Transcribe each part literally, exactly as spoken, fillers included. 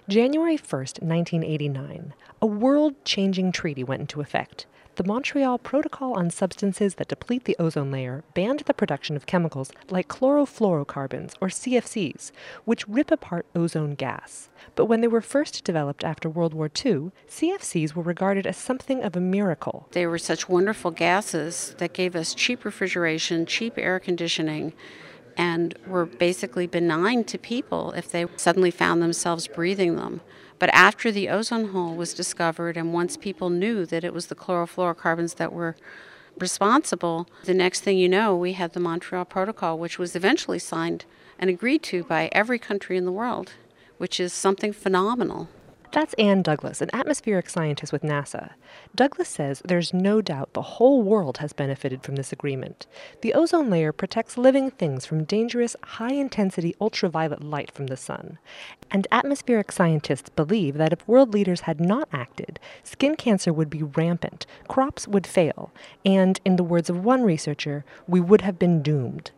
January first, nineteen eighty-nine, a world-changing treaty went into effect. The Montreal Protocol on Substances that Deplete the Ozone Layer banned the production of chemicals like chlorofluorocarbons, or C F Cs, which rip apart ozone gas. But when they were first developed after World War Two, C F Cs were regarded as something of a miracle. They were such wonderful gases that gave us cheap refrigeration, cheap air conditioning, and were basically benign to people if they suddenly found themselves breathing them. But after the ozone hole was discovered, and once people knew that it was the chlorofluorocarbons that were responsible, the next thing you know, we had the Montreal Protocol, which was eventually signed and agreed to by every country in the world, which is something phenomenal. That's Ann Douglas, an atmospheric scientist with NASA. Douglas says there's no doubt the whole world has benefited from this agreement. The ozone layer protects living things from dangerous, high-intensity ultraviolet light from the sun. And atmospheric scientists believe that if world leaders had not acted, skin cancer would be rampant, crops would fail, and, in the words of one researcher, we would have been doomed.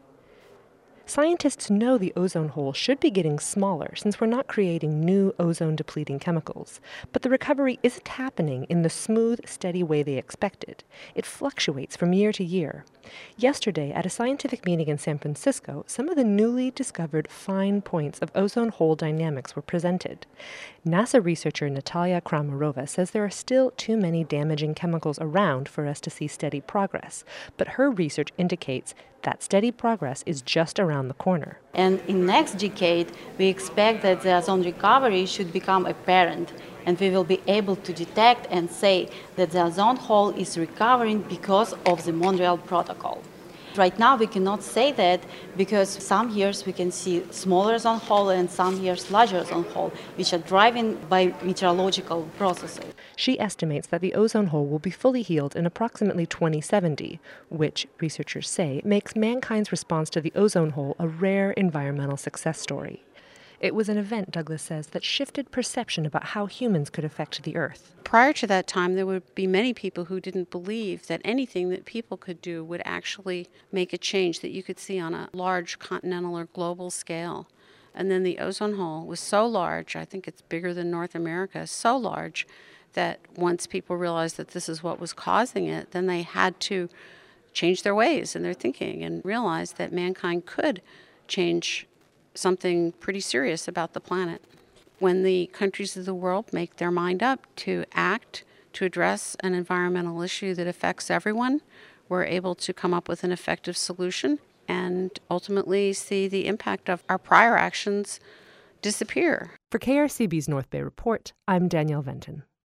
Scientists know the ozone hole should be getting smaller since we're not creating new ozone-depleting chemicals, but the recovery isn't happening in the smooth, steady way they expected. It fluctuates from year to year. Yesterday, at a scientific meeting in San Francisco, some of the newly discovered fine points of ozone hole dynamics were presented. NASA researcher Natalia Kramarova says there are still too many damaging chemicals around for us to see steady progress, but her research indicates that steady progress is just around the corner. And in next decade, we expect that the ozone recovery should become apparent, and we will be able to detect and say that the ozone hole is recovering because of the Montreal Protocol. Right now, we cannot say that because some years we can see smaller ozone hole and some years larger ozone hole, which are driven by meteorological processes. She estimates that the ozone hole will be fully healed in approximately twenty seventy, which, researchers say, makes mankind's response to the ozone hole a rare environmental success story. It was an event, Douglas says, that shifted perception about how humans could affect the Earth. Prior to that time, there would be many people who didn't believe that anything that people could do would actually make a change that you could see on a large continental or global scale. And then the ozone hole was so large, I think it's bigger than North America, so large that once people realized that this is what was causing it, then they had to change their ways and their thinking and realize that mankind could change something pretty serious about the planet. When the countries of the world make their mind up to act to address an environmental issue that affects everyone, we're able to come up with an effective solution and ultimately see the impact of our prior actions disappear. For K R C B's North Bay Report, I'm Danielle Venton.